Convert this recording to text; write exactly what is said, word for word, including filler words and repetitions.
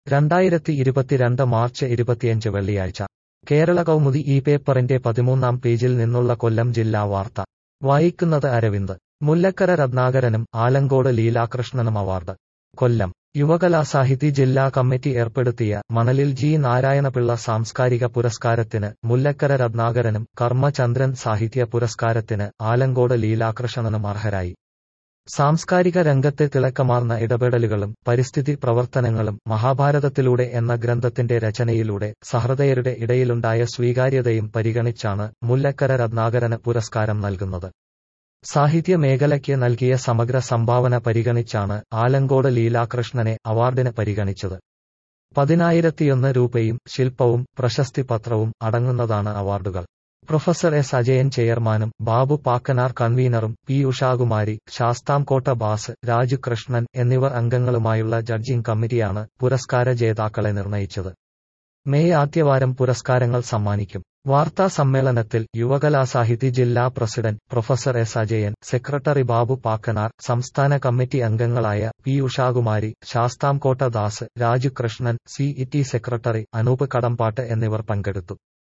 രണ്ടായിരത്തി ഇരുപത്തിരണ്ട് മാർച്ച് ഇരുപത്തിയഞ്ച് വെള്ളിയാഴ്ച കേരള കൗമുദി ഈ പേപ്പറിന്റെ പതിമൂന്നാം പേജിൽ നിന്നുള്ള കൊല്ലം ജില്ലാ വാർത്ത വായിക്കുന്നത് അരവിന്ദ്. മുല്ലക്കര രത്നാകരനും ആലങ്കോട് ലീലാകൃഷ്ണനും അവാർഡ്. കൊല്ലം യുവകലാസാഹിതി ജില്ലാ കമ്മിറ്റി ഏർപ്പെടുത്തിയ മണലിൽ ജി നാരായണപിള്ള സാംസ്കാരിക പുരസ്കാരത്തിന് മുല്ലക്കര രത്നാകരനും കർമ്മചന്ദ്രൻ സാഹിത്യ പുരസ്കാരത്തിന് ആലങ്കോട് ലീലാകൃഷ്ണനും അർഹരായി. സാംസ്കാരിക രംഗത്തെ തിളക്കമാർന്ന ഇടപെടലുകളും പരിസ്ഥിതി പ്രവർത്തനങ്ങളും മഹാഭാരതത്തിലൂടെ എന്ന ഗ്രന്ഥത്തിന്റെ രചനയിലൂടെ സഹൃദയരുടെ ഇടയിലുണ്ടായ സ്വീകാര്യതയും പരിഗണിച്ചാണ് മുല്ലക്കര രത്നാകരന് പുരസ്കാരം നൽകുന്നത്. സാഹിത്യ മേഖലയ്ക്ക് നൽകിയ സമഗ്ര സംഭാവന പരിഗണിച്ചാണ് ആലങ്കോട് ലീലാകൃഷ്ണനെ അവാർഡിന് പരിഗണിച്ചത്. പതിനായിരത്തിയൊന്ന് രൂപയും ശില്പവും പ്രശസ്തിപത്രവും അടങ്ങുന്നതാണ് അവാർഡുകൾ. പ്രൊഫസർ എസ് അജയൻ ചെയർമാനും ബാബു പാക്കനാർ കൺവീനറും പി ഉഷാകുമാരി, ശാസ്താംകോട്ട ബാസ്, രാജു കൃഷ്ണൻ എന്നിവർ അംഗങ്ങളുമായുള്ള ജഡ്ജിംഗ് കമ്മിറ്റിയാണ് പുരസ്കാര ജേതാക്കളെ നിർണയിച്ചത്. മെയ് ആദ്യവാരം പുരസ്കാരങ്ങൾ സമ്മാനിക്കും. വാർത്താ സമ്മേളനത്തിൽ യുവകലാസാഹിതി ജില്ലാ president professor S Ajayan, secretary Babu Pakkanar, സംസ്ഥാന കമ്മിറ്റി അംഗങ്ങളായ P Ushakumari, Sasthamkotta Das, Raju Krishnan, C E T secretary Anoop Kadampattu എന്നിവർ പങ്കെടുത്തു.